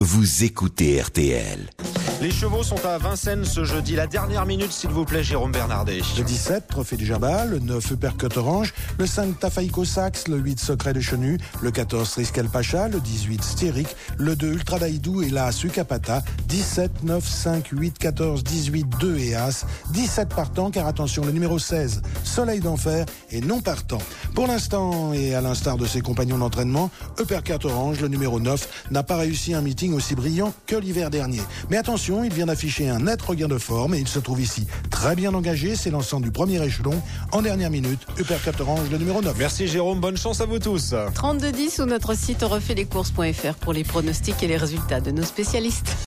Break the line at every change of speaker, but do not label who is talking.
Vous écoutez RTL.
Les chevaux sont à Vincennes ce jeudi. La dernière minute, s'il vous plaît, Jérôme Bernardet.
Le 17, Trophée du Jabal. Le 9, Uppercut Orange. Le 5, Tafaïko Sax. Le 8, Secret de Chenu. Le 14, Riscal Pacha. Le 18, Stéric. Le 2, Ultra Daïdou et la Sukapata. 17, 9, 5, 8, 14, 18, 2 et As. 17 partants, car attention, le numéro 16, Soleil d'Enfer, est non partant. Pour l'instant, et à l'instar de ses compagnons d'entraînement, Uppercut Orange, le numéro 9, n'a pas réussi un meeting aussi brillant que l'hiver dernier. Mais attention, il vient d'afficher un net regain de forme et il se trouve ici très bien engagé, s'élançant du premier échelon en dernière minute. Uppercut Orange, le numéro 9.
Merci Jérôme, bonne chance à vous tous.
32-10 ou notre site refaitlescourses.fr pour les pronostics et les résultats de nos spécialistes.